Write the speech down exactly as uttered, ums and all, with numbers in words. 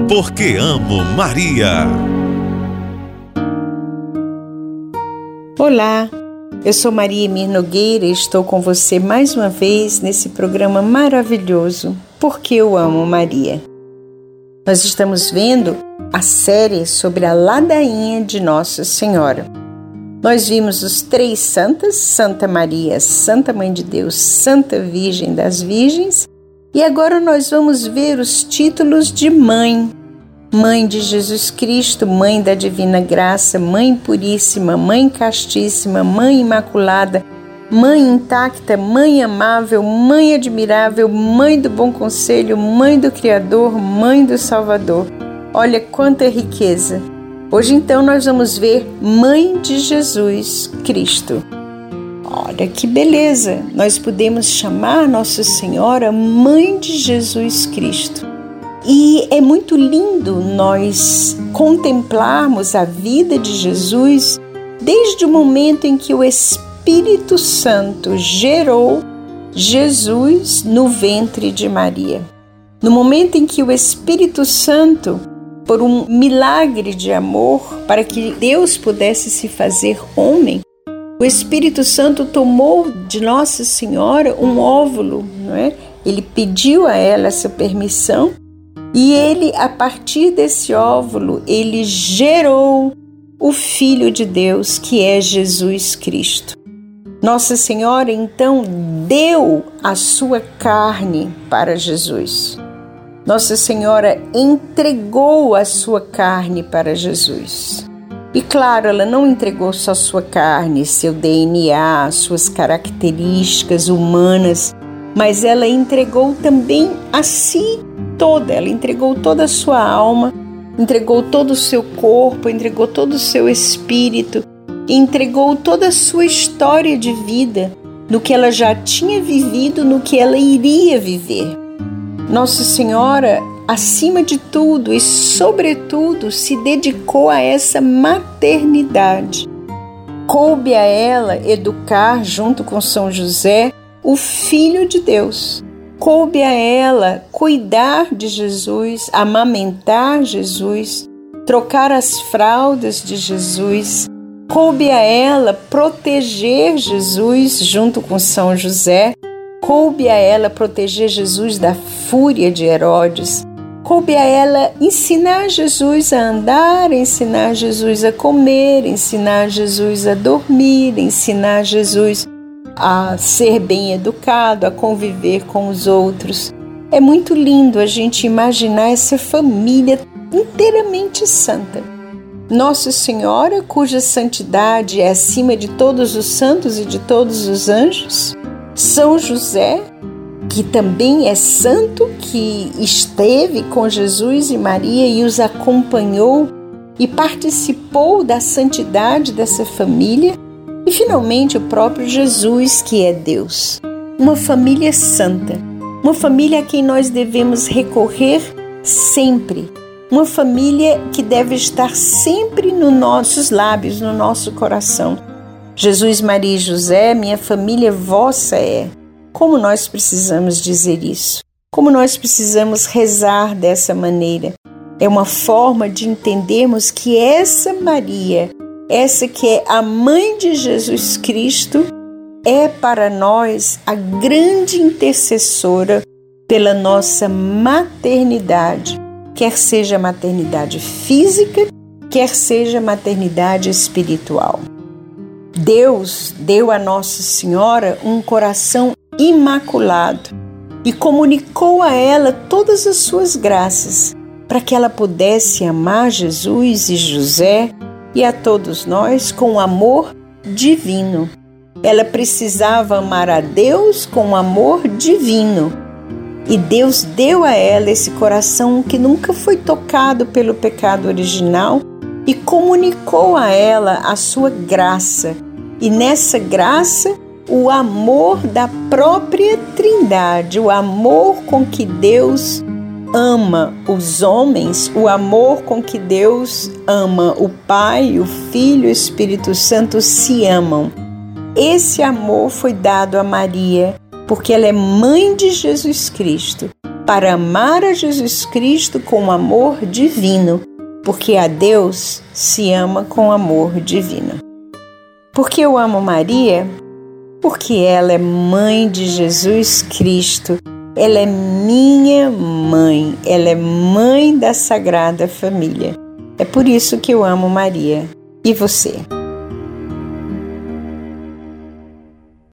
Porque amo Maria. Olá, eu sou Maria Emir Nogueira e estou com você mais uma vez nesse programa maravilhoso, Porque eu amo Maria. Nós estamos vendo a série sobre a ladainha de Nossa Senhora. Nós vimos os três santas, Santa Maria, Santa Mãe de Deus, Santa Virgem das Virgens, e agora nós vamos ver os títulos de mãe. Mãe de Jesus Cristo, Mãe da Divina Graça, Mãe Puríssima, Mãe Castíssima, Mãe Imaculada, Mãe Intacta, Mãe Amável, Mãe Admirável, Mãe do Bom Conselho, Mãe do Criador, Mãe do Salvador. Olha quanta riqueza! Hoje então nós vamos ver Mãe de Jesus Cristo. Olha que beleza! Nós podemos chamar Nossa Senhora Mãe de Jesus Cristo. E é muito lindo nós contemplarmos a vida de Jesus desde o momento em que o Espírito Santo gerou Jesus no ventre de Maria. No momento em que o Espírito Santo, por um milagre de amor, para que Deus pudesse se fazer homem, o Espírito Santo tomou de Nossa Senhora um óvulo, não é? Ele pediu a ela essa permissão e ele, a partir desse óvulo, ele gerou o Filho de Deus, que é Jesus Cristo. Nossa Senhora, então, deu a sua carne para Jesus. Nossa Senhora entregou a sua carne para Jesus. E claro, ela não entregou só sua carne, seu D N A, suas características humanas, mas ela entregou também a si toda. Ela entregou toda a sua alma, entregou todo o seu corpo, entregou todo o seu espírito, entregou toda a sua história de vida, no que ela já tinha vivido, no que ela iria viver. Nossa Senhora, acima de tudo e sobretudo, se dedicou a essa maternidade. Coube a ela educar, junto com São José, o Filho de Deus. Coube a ela cuidar de Jesus, amamentar Jesus, trocar as fraldas de Jesus. Coube a ela proteger Jesus junto com São José. Coube a ela proteger Jesus da fúria de Herodes. Coube a ela ensinar Jesus a andar, ensinar Jesus a comer, ensinar Jesus a dormir, ensinar Jesus a ser bem educado, a conviver com os outros. É muito lindo a gente imaginar essa família inteiramente santa. Nossa Senhora, cuja santidade é acima de todos os santos e de todos os anjos. São José, que também é santo, que esteve com Jesus e Maria e os acompanhou e participou da santidade dessa família. E finalmente o próprio Jesus, que é Deus. Uma família santa, uma família a quem nós devemos recorrer sempre. Uma família que deve estar sempre nos nossos lábios, no nosso coração. Jesus, Maria e José, minha família vossa é. Como nós precisamos dizer isso? Como nós precisamos rezar dessa maneira? É uma forma de entendermos que essa Maria, essa que é a mãe de Jesus Cristo, é para nós a grande intercessora pela nossa maternidade, quer seja maternidade física, quer seja maternidade espiritual. Deus deu a Nossa Senhora um coração imaculado e comunicou a ela todas as suas graças para que ela pudesse amar Jesus e José e a todos nós com amor divino. Ela precisava amar a Deus com amor divino. E Deus deu a ela esse coração que nunca foi tocado pelo pecado original e comunicou a ela a sua graça. E nessa graça, o amor da própria Trindade, o amor com que Deus ama os homens, o amor com que Deus ama o Pai, o Filho e o Espírito Santo se amam. Esse amor foi dado a Maria, porque ela é mãe de Jesus Cristo. para amar a Jesus Cristo com amor divino, porque a Deus se ama com amor divino. Por que eu amo Maria? Porque ela é mãe de Jesus Cristo. Ela é minha mãe, ela é mãe da Sagrada Família. É por isso que eu amo Maria. E você?